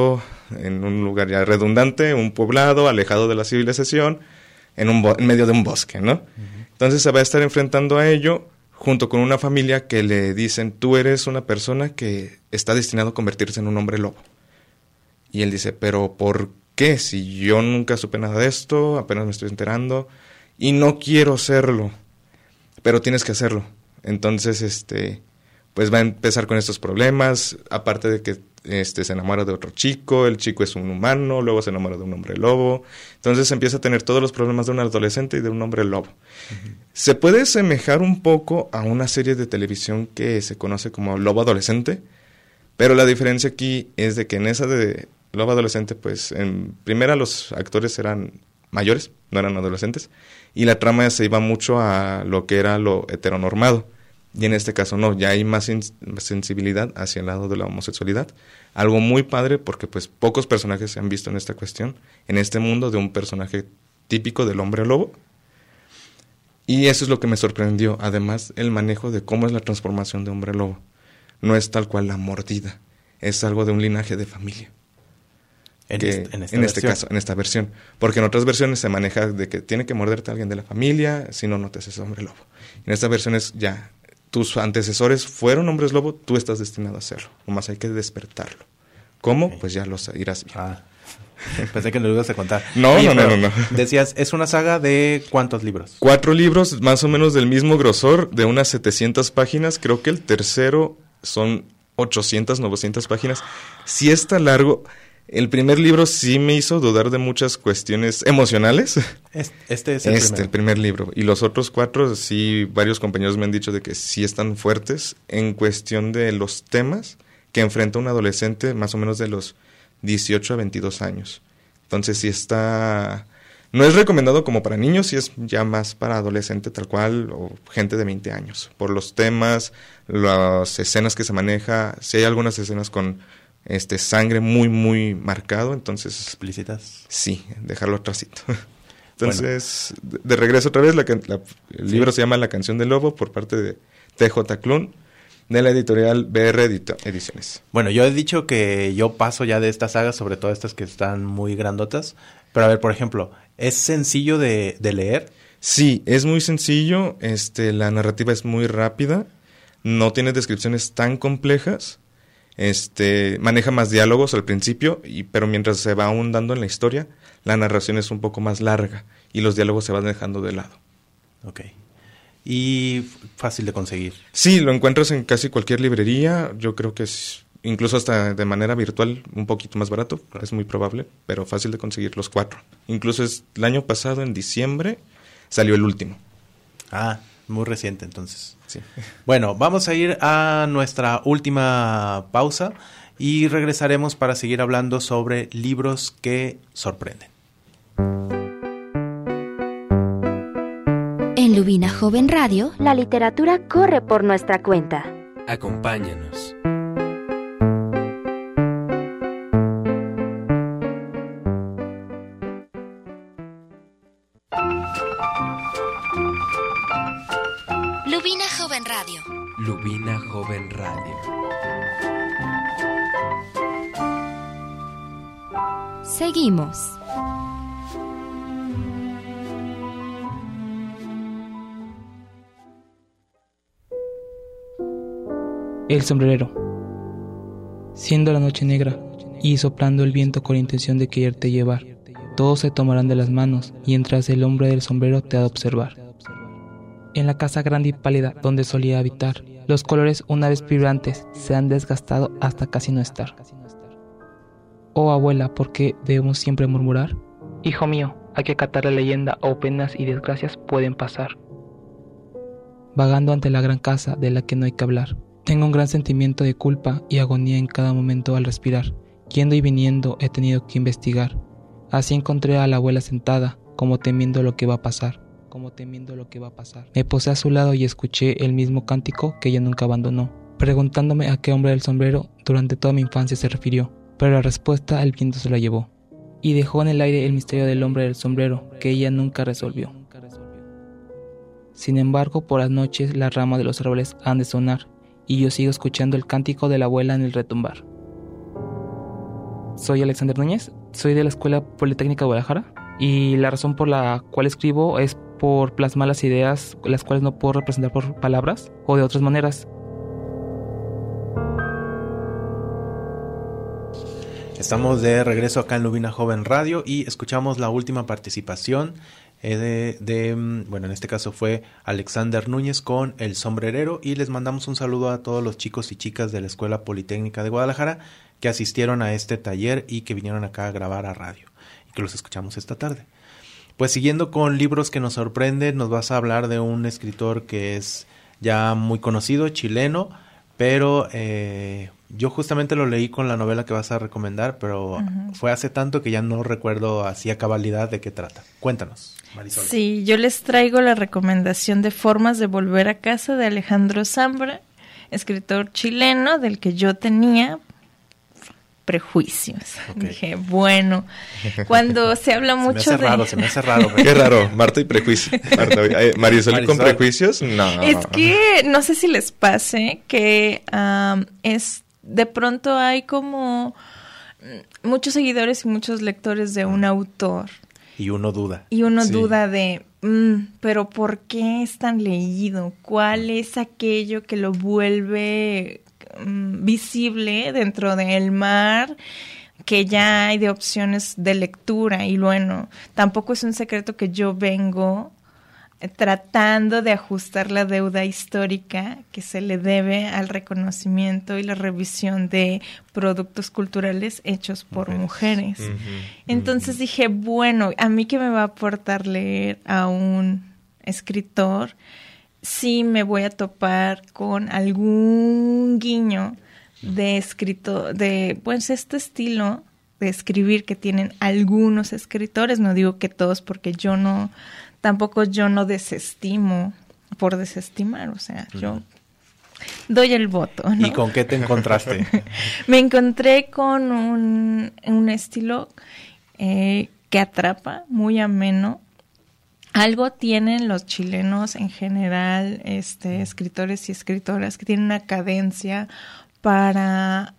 en un lugar ya redundante, un poblado, alejado de la civilización, en medio de un bosque, ¿no? Entonces se va a estar enfrentando a ello junto con una familia que le dicen, tú eres una persona que está destinado a convertirse en un hombre lobo. Y él dice, pero ¿por qué? Si yo nunca supe nada de esto, apenas me estoy enterando, y no quiero serlo, pero tienes que hacerlo. Entonces, pues va a empezar con estos problemas, aparte de que se enamora de otro chico, el chico es un humano, luego se enamora de un hombre lobo, entonces empieza a tener todos los problemas de un adolescente y de un hombre lobo. Se puede asemejar un poco a una serie de televisión que se conoce como Lobo Adolescente, pero la diferencia aquí es de que en esa de Lobo Adolescente, pues en primera los actores eran mayores, no eran adolescentes, y la trama se iba mucho a lo que era lo heteronormado. Y en este caso no, ya hay más sensibilidad hacia el lado de la homosexualidad. Algo muy padre porque pues pocos personajes se han visto en esta cuestión, en este mundo de un personaje típico del hombre lobo. Y eso es lo que me sorprendió. Además, el manejo de cómo es la transformación de hombre lobo. No es tal cual la mordida, es algo de un linaje de familia. En este caso, en esta versión. Porque en otras versiones se maneja de que tiene que morderte a alguien de la familia, si no, no te haces hombre lobo. En esta versión es ya... Tus antecesores fueron hombres lobo, tú estás destinado a hacerlo. Nomás hay que despertarlo. ¿Cómo? Okay. Pues ya lo irás viendo. Pensé que nos lo ibas a contar. No. Decías, ¿es una saga de cuántos libros? 4 libros, más o menos del mismo grosor, de unas 700 páginas. Creo que el tercero son 800, 900 páginas. Sí está largo. El primer libro sí me hizo dudar de muchas cuestiones emocionales. Este es el primer libro. Y los otros 4, sí, varios compañeros me han dicho de que sí están fuertes en cuestión de los temas que enfrenta un adolescente más o menos de los 18 a 22 años. Entonces sí está... No es recomendado como para niños, sí es ya más para adolescente tal cual o gente de 20 años. Por los temas, las escenas que se maneja, si hay algunas escenas con... sangre muy, muy marcado, entonces... ¿Explícitas? Sí, dejarlo atrásito. Entonces, bueno. De regreso otra vez, el libro se llama La Canción del Lobo, por parte de T.J. Klune, de la editorial BR Ediciones. Bueno, yo he dicho que yo paso ya de estas sagas, sobre todo estas que están muy grandotas, pero a ver, por ejemplo, ¿es sencillo de leer? Sí, es muy sencillo, la narrativa es muy rápida, no tiene descripciones tan complejas, maneja más diálogos al principio, pero mientras se va ahondando en la historia, la narración es un poco más larga y los diálogos se van dejando de lado. Ok. ¿Y fácil de conseguir? Sí, lo encuentras en casi cualquier librería. Yo creo que es incluso hasta de manera virtual un poquito más barato, es muy probable, pero fácil de conseguir los 4. Incluso el año pasado, en diciembre, salió el último. Muy reciente entonces. Sí. Bueno, vamos a ir a nuestra última pausa y regresaremos para seguir hablando sobre libros que sorprenden. En Lubina Joven Radio, la literatura corre por nuestra cuenta. Acompáñanos. Lubina Joven Radio. Lubina Joven Radio. Seguimos. El sombrerero. Siendo la noche negra y soplando el viento con la intención de quererte llevar, todos se tomarán de las manos y entras el hombre del sombrero te ha de observar. En la casa grande y pálida donde solía habitar, los colores una vez vibrantes se han desgastado hasta casi no estar. Oh abuela, ¿por qué debemos siempre murmurar? Hijo mío, hay que acatar la leyenda o penas y desgracias pueden pasar. Vagando ante la gran casa de la que no hay que hablar, tengo un gran sentimiento de culpa y agonía en cada momento al respirar. Yendo y viniendo he tenido que investigar. Así encontré a la abuela sentada, como temiendo lo que va a pasar. Me posé a su lado y escuché el mismo cántico que ella nunca abandonó, preguntándome a qué hombre del sombrero durante toda mi infancia se refirió, pero la respuesta el viento se la llevó, y dejó en el aire el misterio del hombre del sombrero que ella nunca resolvió. Sin embargo, por las noches las ramas de los árboles han de sonar, y yo sigo escuchando el cántico de la abuela en el retumbar. soy Alexander Núñez, soy de la Escuela Politécnica de Guadalajara y la razón por la cual escribo es por plasmar las ideas las cuales no puedo representar por palabras o de otras maneras. Estamos de regreso acá en Lubina Joven Radio y escuchamos la última participación bueno, en este caso fue Alexander Núñez con El Sombrerero, y les mandamos un saludo a todos los chicos y chicas de la Escuela Politécnica de Guadalajara que asistieron a este taller y que vinieron acá a grabar a radio y que los escuchamos esta tarde. Pues siguiendo con libros que nos sorprenden, nos vas a hablar de un escritor que es ya muy conocido, chileno, pero yo justamente lo leí con la novela que vas a recomendar, pero fue hace tanto que ya no recuerdo así a cabalidad de qué trata. Cuéntanos, Marisol. Sí, yo les traigo la recomendación de Formas de volver a casa de Alejandro Zambra, escritor chileno del que yo tenía prejuicios. Okay. Dije, bueno, cuando se habla mucho se me hace raro. Qué raro, Marta y prejuicios. Marisol con prejuicios, no. Es que no sé si les pase que de pronto hay como muchos seguidores y muchos lectores de un autor. Y uno duda. Duda de, pero ¿por qué es tan leído? ¿Cuál es aquello que lo vuelve visible dentro del mar que ya hay de opciones de lectura? Y bueno, tampoco es un secreto que yo vengo tratando de ajustar la deuda histórica que se le debe al reconocimiento y la revisión de productos culturales hechos por mujeres. Entonces dije, bueno, a mí que me va a aportar leer a un escritor, sí me voy a topar con algún guiño de escritor, de pues este estilo de escribir que tienen algunos escritores, no digo que todos porque tampoco yo no desestimo por desestimar, o sea, yo doy el voto, ¿no? ¿Y con qué te encontraste? Me encontré con un estilo que atrapa, muy ameno. Algo tienen los chilenos en general, escritores y escritoras, que tienen una cadencia para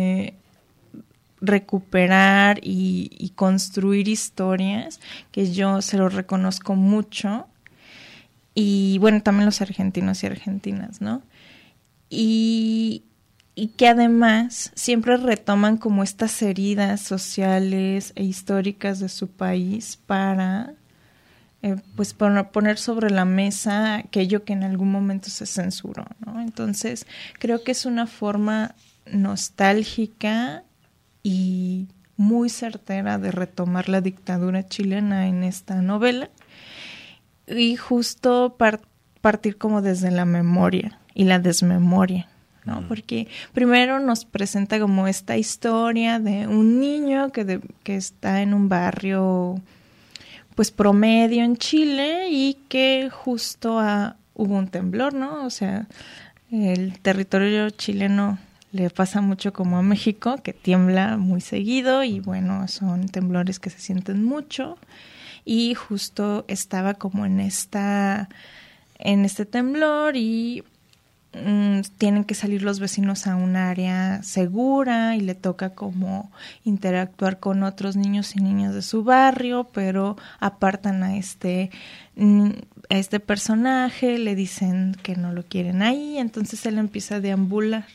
recuperar y construir historias que yo se lo reconozco mucho. Y bueno, también los argentinos y argentinas, ¿no? Y que además siempre retoman como estas heridas sociales e históricas de su país para pues poner sobre la mesa aquello que en algún momento se censuró, ¿no? Entonces creo que es una forma nostálgica y muy certera de retomar la dictadura chilena en esta novela y justo partir como desde la memoria y la desmemoria, ¿no? Porque primero nos presenta como esta historia de un niño que está en un barrio pues promedio en Chile y que justo hubo un temblor, ¿no? O sea, el territorio chileno le pasa mucho como a México, que tiembla muy seguido y bueno, son temblores que se sienten mucho y justo estaba como en este temblor y tienen que salir los vecinos a un área segura y le toca como interactuar con otros niños y niñas de su barrio, pero apartan a este personaje, le dicen que no lo quieren ahí, entonces él empieza a deambular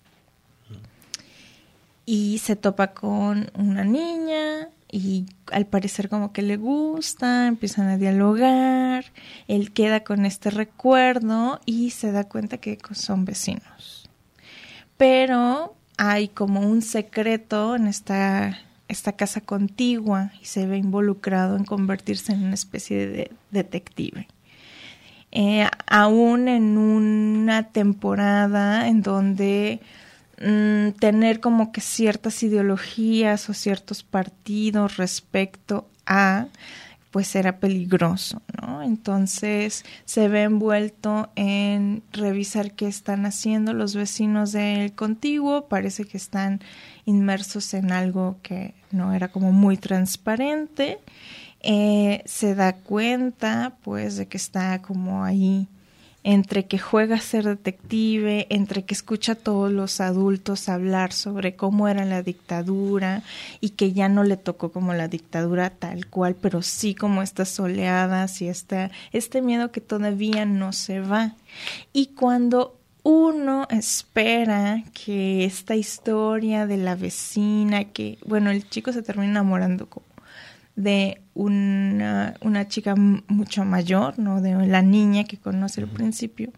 y se topa con una niña y al parecer como que le gusta, empiezan a dialogar, él queda con este recuerdo y se da cuenta que son vecinos. Pero hay como un secreto en esta casa contigua y se ve involucrado en convertirse en una especie de detective. Aún en una temporada en donde tener como que ciertas ideologías o ciertos partidos respecto a, pues era peligroso, ¿no? Entonces se ve envuelto en revisar qué están haciendo los vecinos del contiguo, parece que están inmersos en algo que no era como muy transparente, se da cuenta pues de que está como ahí entre que juega a ser detective, entre que escucha a todos los adultos hablar sobre cómo era la dictadura y que ya no le tocó como la dictadura tal cual, pero sí como estas oleadas y este miedo que todavía no se va. Y cuando uno espera que esta historia de la vecina, que bueno, el chico se termina enamorando de una chica mucho mayor, ¿no? De la niña que conoce al principio.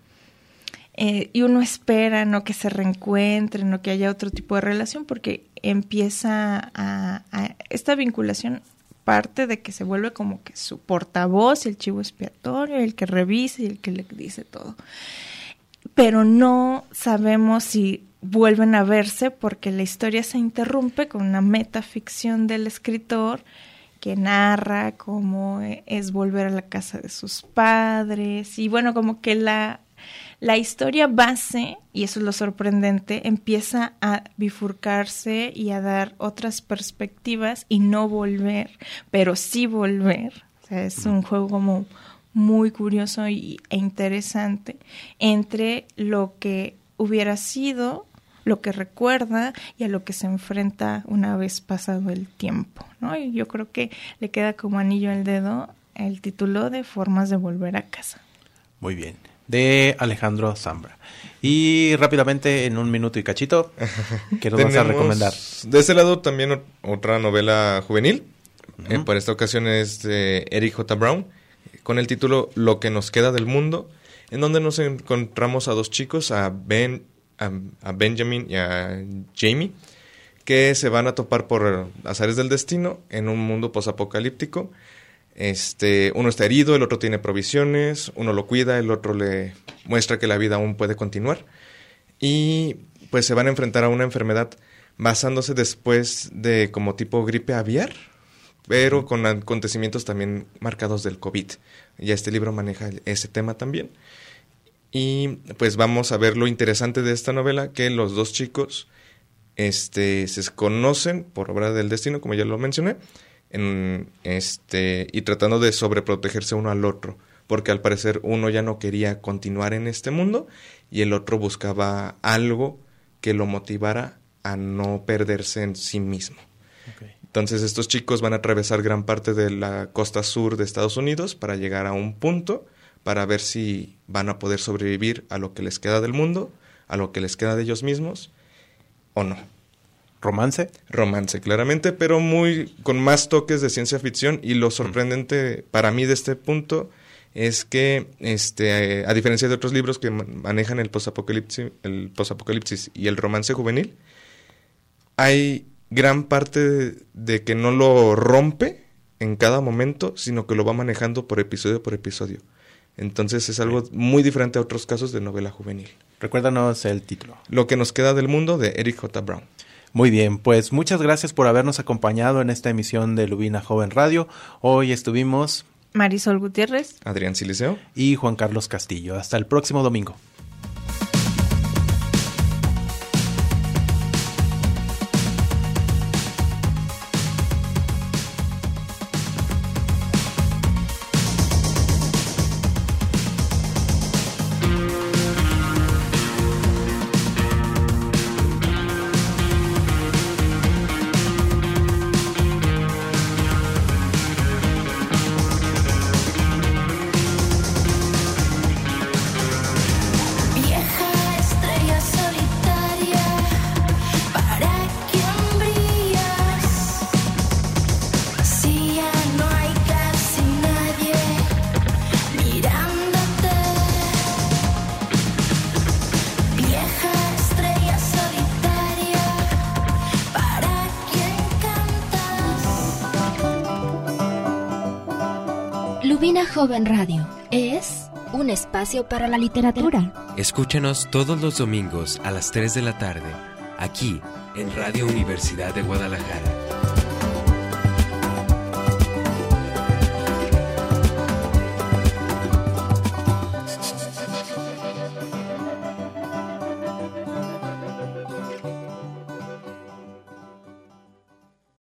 Y uno espera, ¿no? Que se reencuentren, ¿no? Que haya otro tipo de relación, porque empieza a esta vinculación parte de que se vuelve como que su portavoz, el chivo expiatorio, el que revisa y el que le dice todo. Pero no sabemos si vuelven a verse porque la historia se interrumpe con una metaficción del escritor que narra cómo es volver a la casa de sus padres y bueno, como que la historia base, y eso es lo sorprendente, empieza a bifurcarse y a dar otras perspectivas y no volver, pero sí volver. O sea, es un juego como muy curioso e interesante entre lo que hubiera sido, lo que recuerda y a lo que se enfrenta una vez pasado el tiempo, ¿no? Y yo creo que le queda como anillo al dedo el título de Formas de volver a casa. Muy bien, de Alejandro Zambra. Y rápidamente, en un minuto y cachito, ¿qué nos vas a recomendar? De ese lado también otra novela juvenil, por esta ocasión es de Eric J. Brown, con el título Lo que nos queda del mundo, en donde nos encontramos a dos chicos, a Benjamin y a Jamie, que se van a topar por azares del destino en un mundo posapocalíptico. Uno está herido, el otro tiene provisiones, uno lo cuida, el otro le muestra que la vida aún puede continuar. Y pues se van a enfrentar a una enfermedad basándose después de como tipo gripe aviar, pero con acontecimientos también marcados del COVID. Ya este libro maneja ese tema también. Y pues vamos a ver lo interesante de esta novela, que los dos chicos se conocen por obra del destino, como ya lo mencioné, y tratando de sobreprotegerse uno al otro, porque al parecer uno ya no quería continuar en este mundo y el otro buscaba algo que lo motivara a no perderse en sí mismo. Okay. Entonces estos chicos van a atravesar gran parte de la costa sur de Estados Unidos para llegar a un punto para ver si van a poder sobrevivir a lo que les queda del mundo, a lo que les queda de ellos mismos, o no. ¿Romance? Romance, claramente, pero con más toques de ciencia ficción, y lo sorprendente para mí de este punto es que, a diferencia de otros libros que manejan el posapocalipsis y el romance juvenil, hay gran parte de que no lo rompe en cada momento, sino que lo va manejando por episodio por episodio. Entonces es algo muy diferente a otros casos de novela juvenil. Recuérdanos el título. Lo que nos queda del mundo, de Eric J. Brown. Muy bien, pues muchas gracias por habernos acompañado en esta emisión de Lubina Joven Radio. Hoy estuvimos Marisol Gutiérrez, Adrián Siliceo y Juan Carlos Castillo. Hasta el próximo domingo. Lubina Joven Radio es un espacio para la literatura. Escúchanos todos los domingos a las 3 de la tarde, aquí en Radio Universidad de Guadalajara.